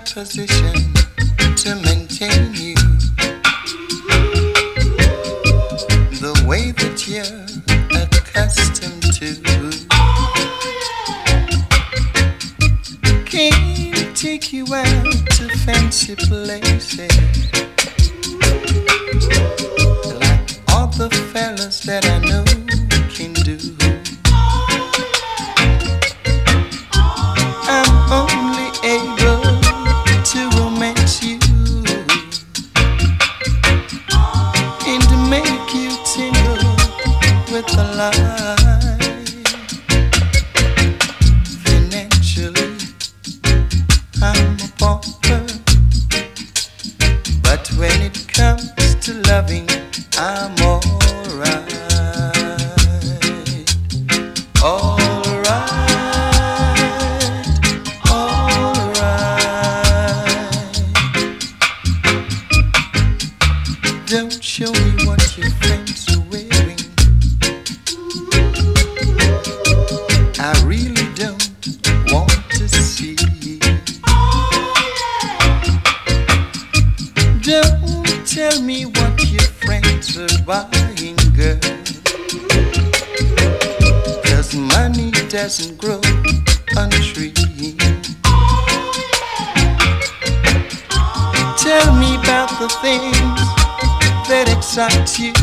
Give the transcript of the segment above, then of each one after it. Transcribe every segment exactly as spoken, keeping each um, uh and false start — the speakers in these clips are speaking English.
position to maintain you the way that you're accustomed to. Can't take you out to fancy places like all the fellas that I know can do. I'm only able to romance you and to make you tingle with the light. Financially, I'm a pauper, but when it comes to loving, I'm alright. Alright. Don't show me what your friends are wearing. I really don't want to see. Don't tell me what your friends are buying, girl, 'cause money doesn't grow on trees. Tell me about the things that excites you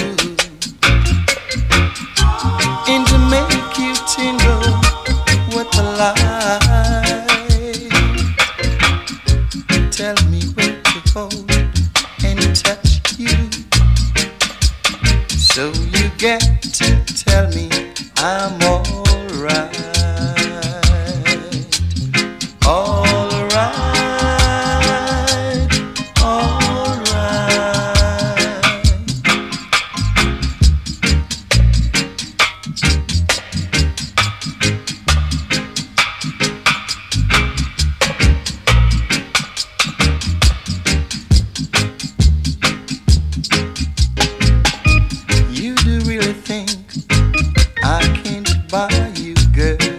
and to make you tingle with the light. Tell me where to hold and touch you, so you get to tell me I'm alright. Alright. Buy you, girl,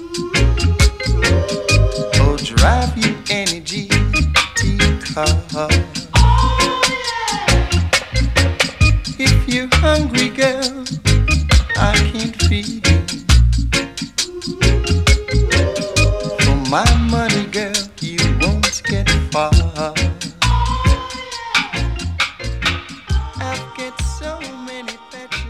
or drive you any G T car. If you're hungry, girl, I can't feed you. For my money, girl, you won't get far. I've got so many pets.